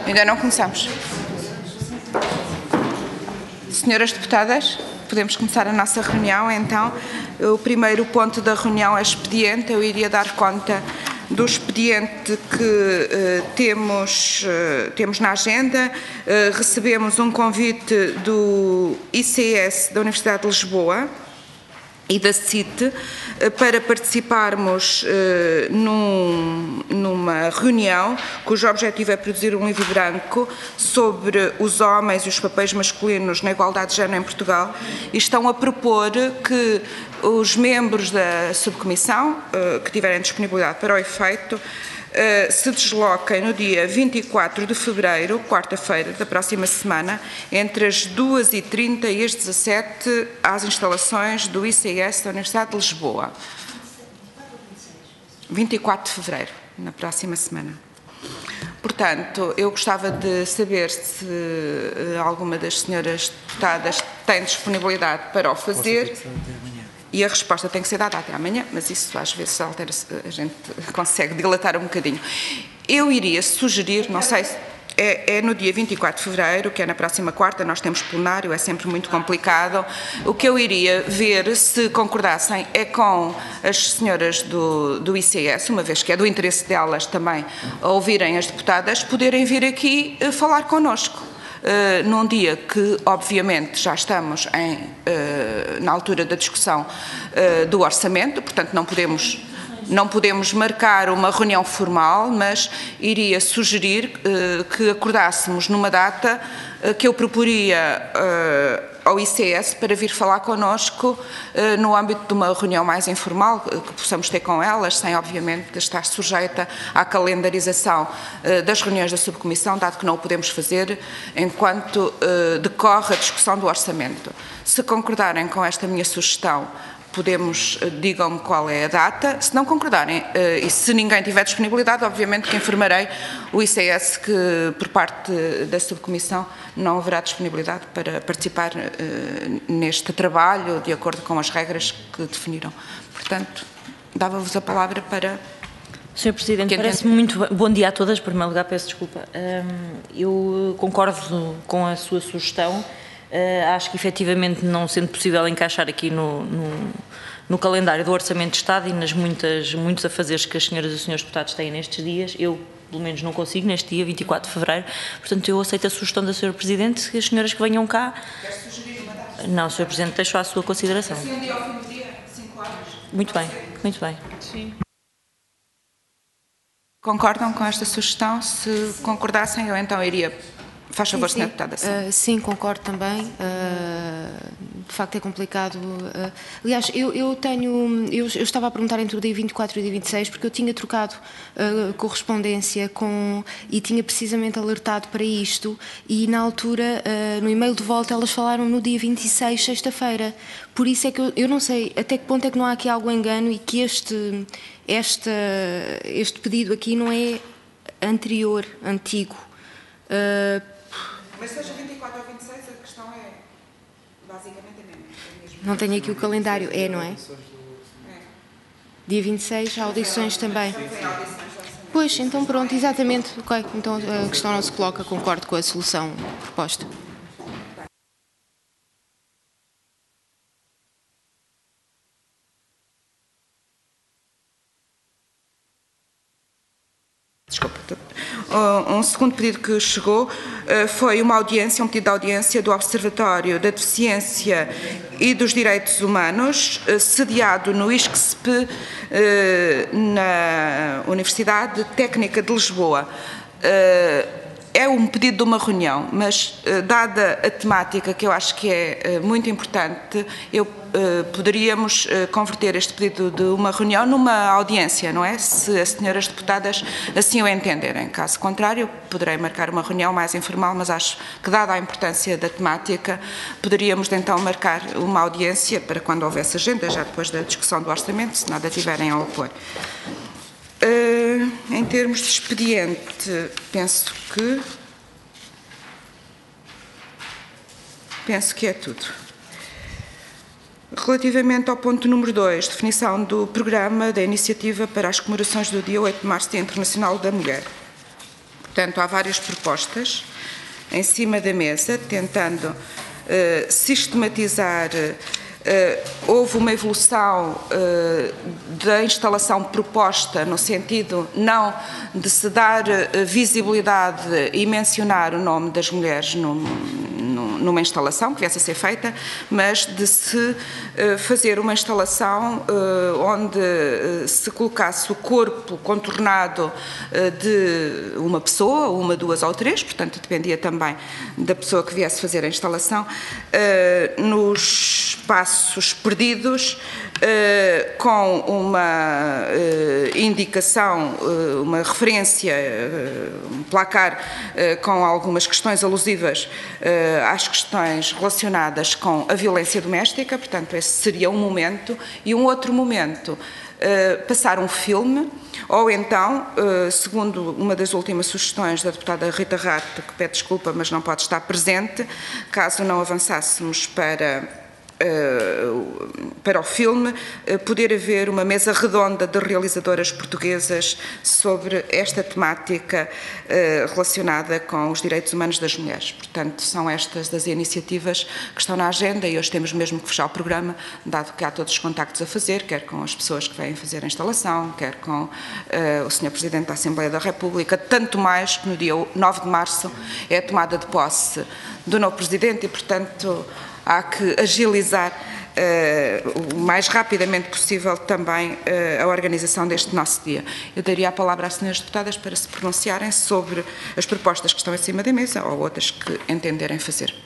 Ainda não começamos. Senhoras deputadas, podemos começar a nossa reunião, então. O primeiro ponto da reunião é expediente. Eu iria dar conta do expediente que temos na agenda. Recebemos um convite do ICS da Universidade de Lisboa e da CIT para participarmos numa reunião cujo objetivo é produzir um livro branco sobre os homens e os papéis masculinos na igualdade de género em Portugal, e estão a propor que os membros da subcomissão que tiverem disponibilidade para o efeito se desloquem no dia 24 de fevereiro, quarta-feira da próxima semana, entre as 2h30 e as 17h, às instalações do ICS da Universidade de Lisboa. 24 de fevereiro, na próxima semana. Portanto, eu gostava de saber se alguma das senhoras deputadas tem disponibilidade para o fazer. E a resposta tem que ser dada até amanhã, mas isso às vezes a gente consegue dilatar um bocadinho. Eu iria sugerir, não sei se é no dia 24 de fevereiro, que é na próxima quarta, nós temos plenário, é sempre muito complicado. O que eu iria ver, se concordassem, é com as senhoras do ICS, uma vez que é do interesse delas também ouvirem as deputadas, poderem vir aqui falar connosco. Num dia que, obviamente, já estamos na altura da discussão do orçamento, portanto não podemos marcar uma reunião formal, mas iria sugerir que acordássemos numa data que eu proporia ao ICS para vir falar connosco no âmbito de uma reunião mais informal que possamos ter com elas, sem obviamente estar sujeita à calendarização das reuniões da subcomissão, dado que não o podemos fazer enquanto decorre a discussão do orçamento. Se concordarem com esta minha sugestão, podemos, digam-me qual é a data. Se não concordarem e se ninguém tiver disponibilidade, obviamente que informarei o ICS que, por parte da subcomissão, não haverá disponibilidade para participar neste trabalho, de acordo com as regras que definiram. Portanto, dava-vos a palavra para... Sr. Presidente, parece-me muito... Bom dia a todas, em primeiro lugar, peço desculpa. Eu concordo com a sua sugestão. Acho que, efetivamente, não sendo possível encaixar aqui no calendário do Orçamento de Estado e nas muitos afazeres que as senhoras e os senhores deputados têm nestes dias, eu, pelo menos, não consigo neste dia, 24 de fevereiro. Portanto, eu aceito a sugestão da Sra. Presidente que as senhoras que venham cá... Quer sugerir uma data? Não, Sr. Presidente, deixo à sua consideração. Assim, um dia ao fim do dia, 5 horas. Muito bem, muito bem. Sim. Concordam com esta sugestão? Se concordassem, eu então iria... Faz favor, Sra. Deputada. Sim, concordo também. De facto é complicado. Aliás, eu estava a perguntar entre o dia 24 e o dia 26, porque eu tinha trocado correspondência e tinha precisamente alertado para isto, e na altura, no e-mail de volta, elas falaram no dia 26, sexta-feira. Por isso é que eu não sei até que ponto é que não há aqui algum engano e que este pedido aqui não é antigo. Mas seja 24 ou 26, a questão é basicamente a mesma. Não tenho aqui o calendário, não é? Dia 26, audições também. Pois, então pronto, exatamente. Ok, então a questão não se coloca, concordo com a solução proposta. Desculpa. Um segundo pedido que chegou foi um pedido de audiência do Observatório da Deficiência e dos Direitos Humanos, sediado no ISCSP, na Universidade Técnica de Lisboa. É um pedido de uma reunião, mas dada a temática, que eu acho que é muito importante, poderíamos converter este pedido de uma reunião numa audiência, não é? Se as senhoras deputadas assim o entenderem. Caso contrário, poderei marcar uma reunião mais informal, mas acho que, dada a importância da temática, poderíamos então marcar uma audiência para quando houvesse agenda, já depois da discussão do orçamento, se nada tiverem a opor. Em termos de expediente, penso que é tudo. Relativamente ao ponto número 2, definição do programa da iniciativa para as comemorações do dia 8 de março, Dia Internacional da Mulher. Portanto, há várias propostas em cima da mesa, tentando sistematizar. Houve uma evolução da instalação proposta, no sentido não de se dar visibilidade e mencionar o nome das mulheres numa instalação que viesse a ser feita, mas de se fazer uma instalação onde se colocasse o corpo contornado de uma pessoa, uma, duas ou três, portanto dependia também da pessoa que viesse fazer a instalação, nos espaços perdidos, com uma indicação, uma referência, um placar com algumas questões alusivas às questões relacionadas com a violência doméstica, portanto esse seria um momento, e um outro momento, passar um filme, ou então, segundo uma das últimas sugestões da deputada Rita Rato, que pede desculpa, mas não pode estar presente, caso não avançássemos para o filme, poder haver uma mesa redonda de realizadoras portuguesas sobre esta temática relacionada com os direitos humanos das mulheres. Portanto, são estas as iniciativas que estão na agenda e hoje temos mesmo que fechar o programa, dado que há todos os contactos a fazer, quer com as pessoas que vêm fazer a instalação, quer com o Sr. Presidente da Assembleia da República, tanto mais que no dia 9 de março é a tomada de posse do novo Presidente e, portanto, há que agilizar o mais rapidamente possível também a organização deste nosso dia. Eu daria a palavra às senhoras deputadas para se pronunciarem sobre as propostas que estão em cima da mesa ou outras que entenderem fazer.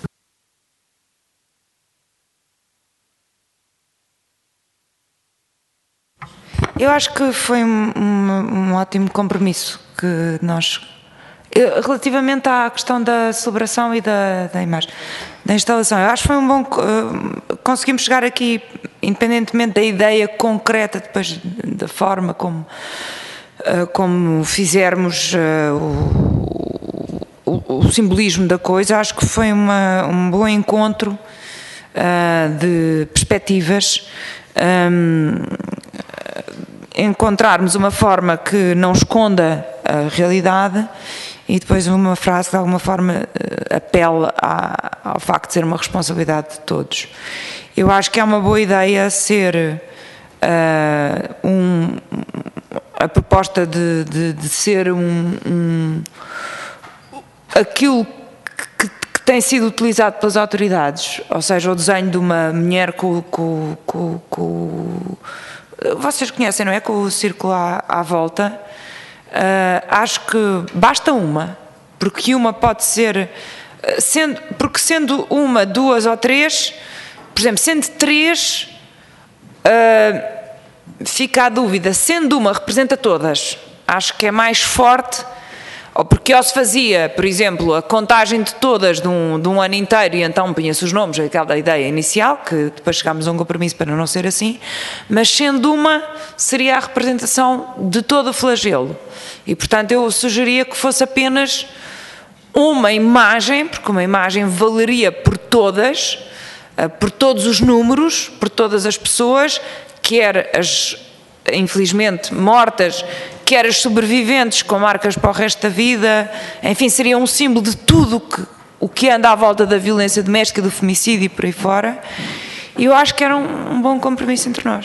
Eu acho que foi um ótimo compromisso que nós... Relativamente à questão da celebração e da imagem, da instalação, eu acho que foi um bom... conseguimos chegar aqui, independentemente da ideia concreta, depois da forma como fizermos o simbolismo da coisa, acho que foi um bom encontro de perspectivas, encontrarmos uma forma que não esconda a realidade e depois uma frase que de alguma forma apela ao facto de ser uma responsabilidade de todos. Eu acho que é uma boa ideia ser a proposta de ser aquilo que tem sido utilizado pelas autoridades, ou seja, o desenho de uma mulher vocês conhecem, não é? Com o círculo à volta. Acho que basta uma, porque uma pode ser, porque sendo uma, duas ou três, por exemplo, sendo três, fica a dúvida, sendo uma representa todas, acho que é mais forte, ou porque se fazia, por exemplo, a contagem de todas de um ano inteiro e então punha-se os nomes, aquela ideia inicial, que depois chegámos a um compromisso para não ser assim, mas sendo uma, seria a representação de todo o flagelo. E, portanto, eu sugeria que fosse apenas uma imagem, porque uma imagem valeria por todas, por todos os números, por todas as pessoas, quer as, infelizmente, mortas, quer as sobreviventes com marcas para o resto da vida, enfim, seria um símbolo de tudo o que anda à volta da violência doméstica, do femicídio e por aí fora. E eu acho que era um bom compromisso entre nós.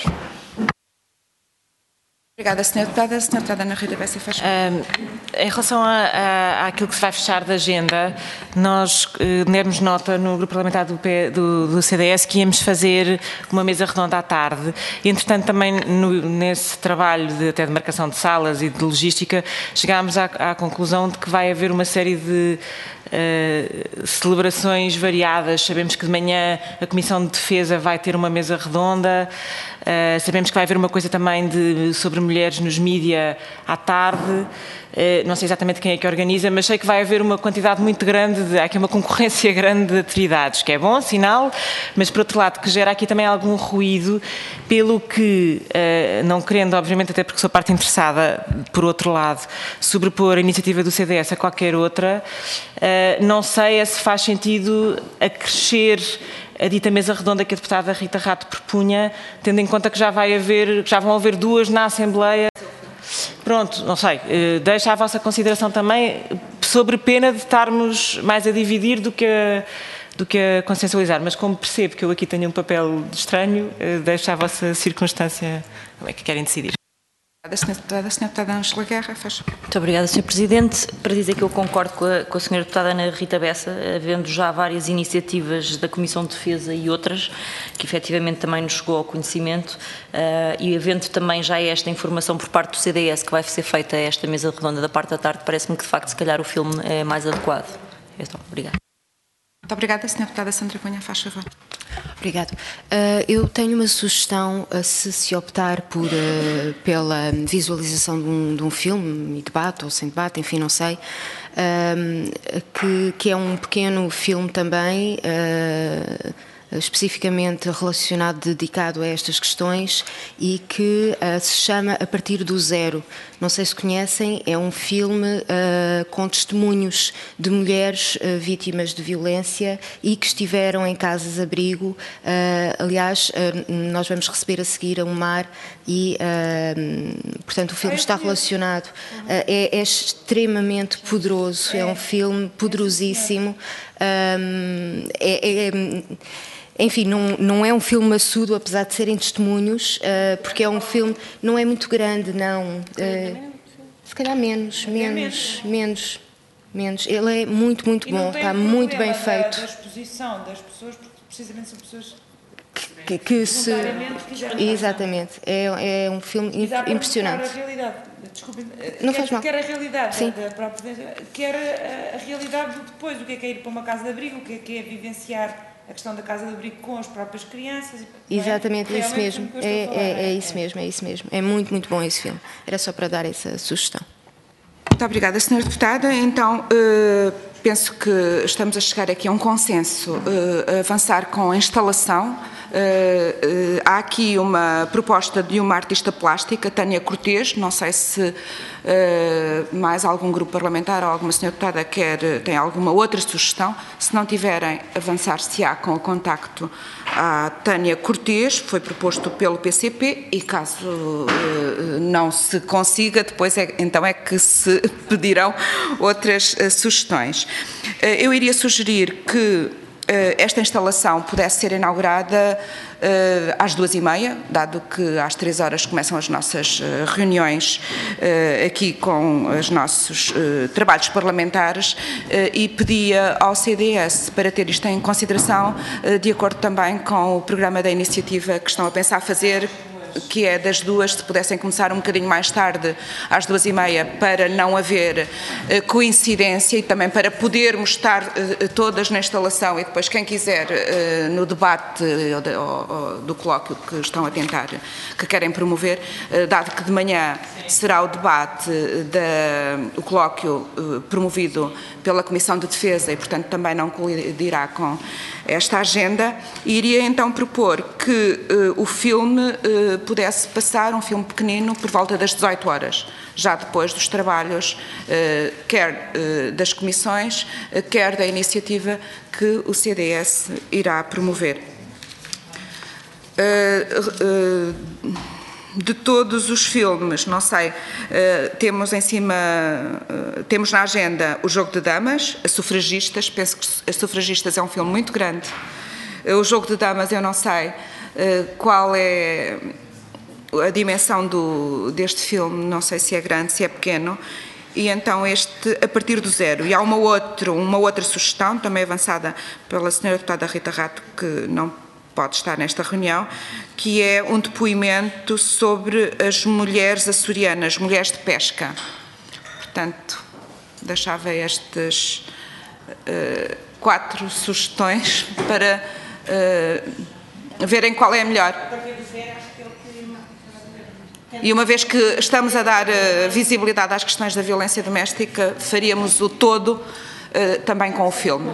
Obrigada, Sra. Deputada. A Sra. Deputada Ana Rita Bessa faz. Em relação àquilo que se vai fechar da agenda, nós demos nota no grupo parlamentar do CDS que íamos fazer uma mesa redonda à tarde. Entretanto, também nesse trabalho até de marcação de salas e de logística, chegámos à conclusão de que vai haver uma série de celebrações variadas. Sabemos que de manhã a Comissão de Defesa vai ter uma mesa redonda, sabemos que vai haver uma coisa também sobre mulheres nos mídia à tarde, não sei exatamente quem é que organiza, mas sei que vai haver uma quantidade muito grande, há aqui uma concorrência grande de atividades, que é bom, sinal, mas por outro lado que gera aqui também algum ruído, pelo que, não querendo obviamente, até porque sou parte interessada, por outro lado, sobrepor a iniciativa do CDS a qualquer outra, não sei se faz sentido acrescer a dita mesa redonda que a deputada Rita Rato propunha, tendo em conta que já vão haver duas na Assembleia. Pronto, não sei, deixo à vossa consideração também, sobre pena de estarmos mais a dividir do que a consensualizar, mas como percebo que eu aqui tenho um papel estranho, deixo à vossa circunstância como é que querem decidir. Obrigada, Sra. Deputada Ângela Guerra. Muito obrigada, Sr. Presidente. Para dizer que eu concordo com a Sra. Deputada Ana Rita Bessa, havendo já várias iniciativas da Comissão de Defesa e outras, que efetivamente também nos chegou ao conhecimento, e havendo também já esta informação por parte do CDS que vai ser feita a esta mesa redonda da parte da tarde, parece-me que de facto se calhar o filme é mais adequado. Obrigada. Muito obrigada, Sra. Deputada Sandra Cunha, faz favor. Obrigado. Eu tenho uma sugestão, se optar pela visualização de um filme, e debate ou sem debate, enfim, não sei, que é um pequeno filme também, especificamente relacionado, dedicado a estas questões e que se chama A Partir do Zero. Não sei se conhecem, é um filme com testemunhos de mulheres vítimas de violência e que estiveram em casas-abrigo. Aliás, nós vamos receber a seguir a Umar e, portanto, o filme está relacionado. É extremamente poderoso, é um filme poderosíssimo. Enfim, não é um filme maçudo, apesar de serem testemunhos, porque é um filme, não é muito grande, não. Se calhar menos. Ele é muito bom, está muito bem feito. Da exposição das pessoas, porque precisamente são pessoas que se... Exatamente, é um filme impressionante. A realidade. Desculpe, não faz mal. Quer a realidade Sim. da própria, quer a realidade do depois, o que é ir para uma casa de abrigo, o que é vivenciar a questão da casa de abrigo com as próprias crianças. Exatamente, é isso mesmo. É isso mesmo. É muito bom esse filme. Era só para dar essa sugestão. Muito obrigada, Sra. Deputada. Então, penso que estamos a chegar aqui a um consenso, a avançar com a instalação. Há aqui uma proposta de uma artista plástica, Tânia Cortês, não sei se mais algum grupo parlamentar ou alguma senhora deputada tem alguma outra sugestão. Se não tiverem, avançar-se-á com o contacto à Tânia Cortês, foi proposto pelo PCP e caso não se consiga, depois então é que se pedirão outras sugestões. Eu iria sugerir que esta instalação pudesse ser inaugurada às 2h30, dado que às 3h começam as nossas reuniões aqui com os nossos trabalhos parlamentares e pedia ao CDS para ter isto em consideração, de acordo também com o programa da iniciativa que estão a pensar fazer, que é das 2, se pudessem começar um bocadinho mais tarde, às 2h30, para não haver coincidência e também para podermos estar todas na instalação e depois quem quiser no debate do colóquio que estão a tentar, que querem promover, dado que de manhã será o debate, o colóquio promovido pela Comissão de Defesa e, portanto, também não colidirá com esta agenda, e iria então propor que o filme pudesse passar, um filme pequenino, por volta das 18h, já depois dos trabalhos, quer das comissões, quer da iniciativa que o CDS irá promover. De todos os filmes, não sei, temos em cima, temos na agenda O Jogo de Damas, As Sufragistas, penso que As Sufragistas é um filme muito grande. O Jogo de Damas, eu não sei qual é a dimensão deste filme, não sei se é grande, se é pequeno, e então este A Partir do Zero. E há uma outra sugestão, também avançada pela senhora deputada Rita Rato, que não pode estar nesta reunião, que é um depoimento sobre as mulheres açorianas, mulheres de pesca. Portanto, deixava estas 4 sugestões para verem qual é a melhor. E uma vez que estamos a dar visibilidade às questões da violência doméstica, faríamos o todo também com o filme.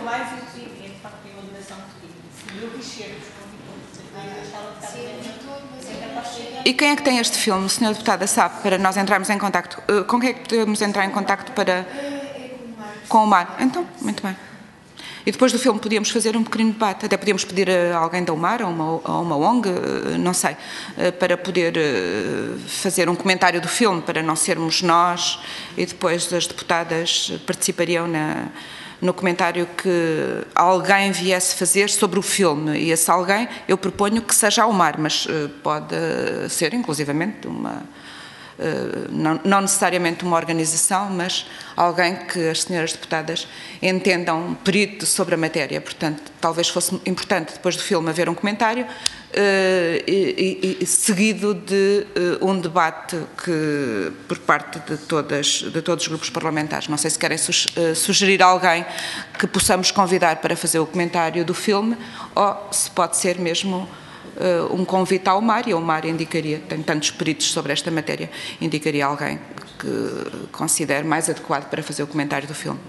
E quem é que tem este filme, o Sr. Deputada sabe, para nós entrarmos em contacto? Com quem é que podemos entrar em contacto para... Com o Mar. Então, muito bem. E depois do filme podíamos fazer um pequeno debate, até podíamos pedir a alguém da UMAR, a uma ONG, não sei, para poder fazer um comentário do filme, para não sermos nós, e depois as deputadas participariam no comentário que alguém viesse fazer sobre o filme. E esse alguém, eu proponho que seja a UMAR, mas pode ser inclusivamente não necessariamente uma organização, mas alguém que as senhoras deputadas entendam perito sobre a matéria. Portanto, talvez fosse importante, depois do filme, haver um comentário seguido de um debate por parte de todos os grupos parlamentares. Não sei se querem sugerir alguém que possamos convidar para fazer o comentário do filme, ou se pode ser mesmo um convite ao UMAR, e a UMAR indicaria, tem tantos peritos sobre esta matéria, indicaria alguém que considere mais adequado para fazer o comentário do filme.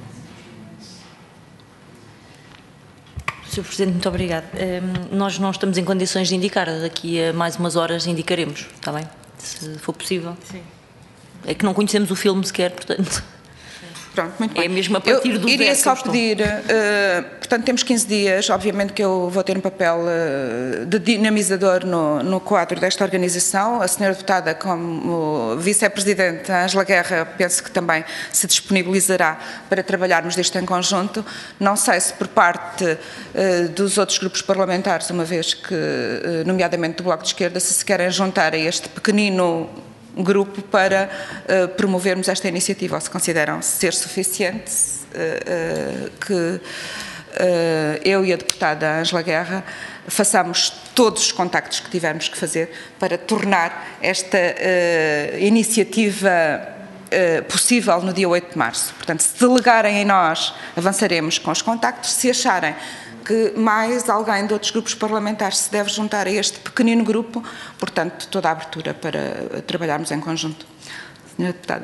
Sr. Presidente, muito obrigada. Nós não estamos em condições de indicar, daqui a mais umas horas indicaremos, está bem? Se for possível. Sim. É que não conhecemos o filme sequer, portanto... Pronto, muito bem. É mesmo a partir do iria só pedir, portanto temos 15 dias, obviamente que eu vou ter um papel de dinamizador no quadro desta organização. A senhora deputada, como vice-presidente Ângela Guerra, penso que também se disponibilizará para trabalharmos disto em conjunto. Não sei se por parte dos outros grupos parlamentares, uma vez que, nomeadamente do Bloco de Esquerda, se querem juntar a este pequenino grupo para promovermos esta iniciativa, ou se consideram ser suficiente que eu e a deputada Ângela Guerra façamos todos os contactos que tivermos que fazer para tornar esta iniciativa possível no dia 8 de março. Portanto, se delegarem em nós, avançaremos com os contactos. Se acharem que mais alguém de outros grupos parlamentares se deve juntar a este pequenino grupo, portanto, toda a abertura para trabalharmos em conjunto. Senhora Deputada.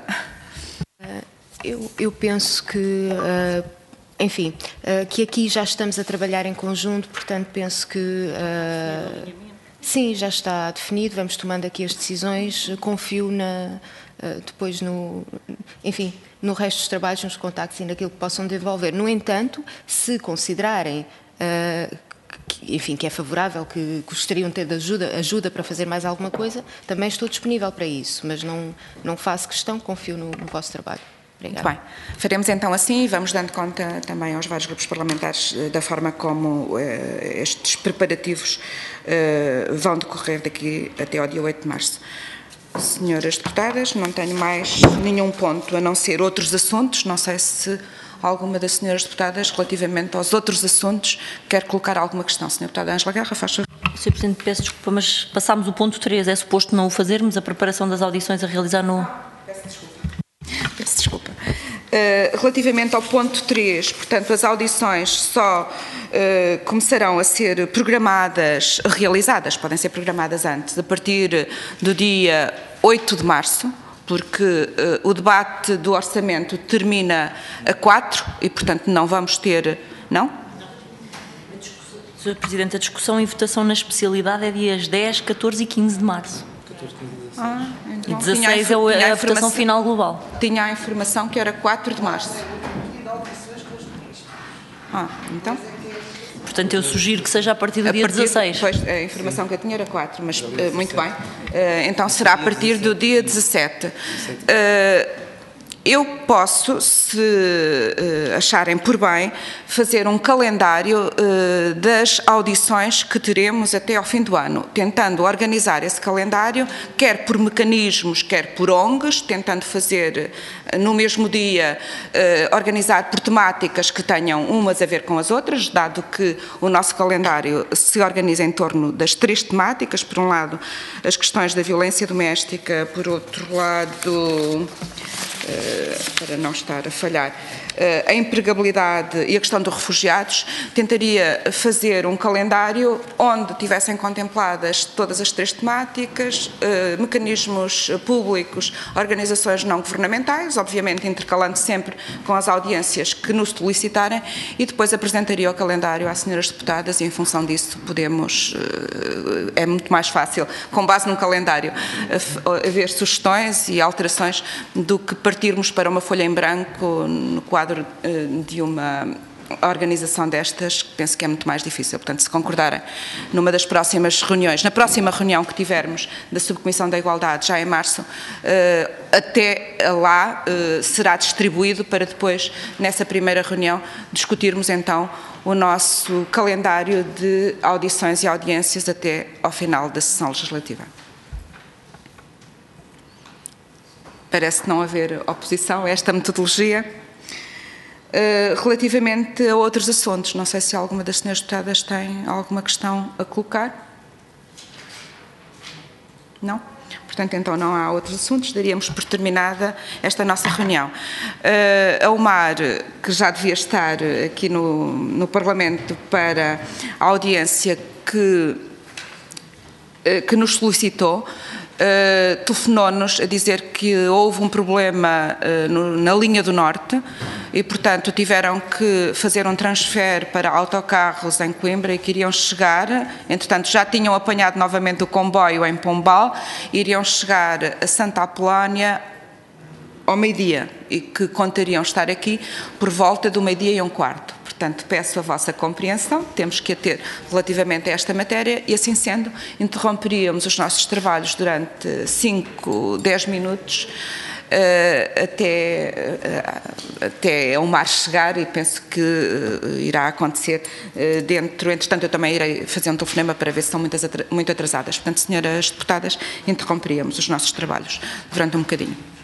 Eu penso que, enfim, que aqui já estamos a trabalhar em conjunto, portanto, penso que, sim, já está definido, vamos tomando aqui as decisões, confio depois enfim, no resto dos trabalhos, nos contactos e naquilo que possam desenvolver. No entanto, se considerarem enfim, que é favorável, que gostariam de ter ajuda para fazer mais alguma coisa, também estou disponível para isso, mas não faço questão, confio no vosso trabalho. Obrigada. Muito bem. Faremos então assim e vamos dando conta também aos vários grupos parlamentares da forma como estes preparativos vão decorrer daqui até ao dia 8 de março. Senhoras deputadas, não tenho mais nenhum ponto a não ser outros assuntos. Não sei se alguma das senhoras deputadas, relativamente aos outros assuntos, quer colocar alguma questão. Senhora deputada Ângela Guerra, faz favor. Sr. Presidente, peço desculpa, mas passámos o ponto 3. É suposto não o fazermos, a preparação das audições a realizar no... Peço desculpa. Relativamente ao ponto 3, portanto, as audições só começarão a ser programadas, realizadas, podem ser programadas antes, a partir do dia 8 de março, porque o debate do orçamento termina a 4 e, portanto, não vamos ter... Não? Sr. Presidente, a discussão e votação na especialidade é dias 10, 14 e 15 de março. Então, e 16 é a votação final global. Tinha a informação que era 4 de março. Então... Portanto, eu sugiro que seja a partir do dia 16. Pois, a informação que eu tinha era 4, mas muito bem. Então será a partir do dia 17. Eu posso, se acharem por bem, fazer um calendário das audições que teremos até ao fim do ano, tentando organizar esse calendário, quer por mecanismos, quer por ONGs, tentando fazer no mesmo dia, organizar por temáticas que tenham umas a ver com as outras, dado que o nosso calendário se organiza em torno das 3 temáticas, por um lado as questões da violência doméstica, por outro lado... para não estar a falhar, a empregabilidade e a questão dos refugiados, tentaria fazer um calendário onde tivessem contempladas todas as 3 temáticas, mecanismos públicos, organizações não governamentais, obviamente intercalando sempre com as audiências que nos solicitarem, e depois apresentaria o calendário às senhoras deputadas e, em função disso, podemos, é muito mais fácil, com base num calendário, haver sugestões e alterações do que partirmos para uma folha em branco no quadro de uma a organização destas, penso que é muito mais difícil. Portanto, se concordarem numa das próximas reuniões, na próxima reunião que tivermos da Subcomissão da Igualdade, já em março, até lá será distribuído para depois, nessa primeira reunião, discutirmos então o nosso calendário de audições e audiências até ao final da sessão legislativa. Parece não haver oposição a esta metodologia. Relativamente a outros assuntos, não sei se alguma das senhoras deputadas tem alguma questão a colocar. Não? Portanto, então não há outros assuntos, daríamos por terminada esta nossa reunião. A UMAR, que já devia estar aqui no Parlamento para a audiência que nos solicitou, telefonou-nos a dizer que houve um problema na linha do Norte e, portanto, tiveram que fazer um transfer para autocarros em Coimbra e que iriam chegar, entretanto, já tinham apanhado novamente o comboio em Pombal, iriam chegar a Santa Apolónia ao meio-dia e que contariam estar aqui por volta do 12:15. Portanto, peço a vossa compreensão, temos que a ter relativamente a esta matéria e, assim sendo, interromperíamos os nossos trabalhos durante 5, 10 minutos até a UMAR chegar e penso que irá acontecer entretanto eu também irei fazer um telefonema para ver se estão muito atrasadas. Portanto, senhoras deputadas, interromperíamos os nossos trabalhos durante um bocadinho.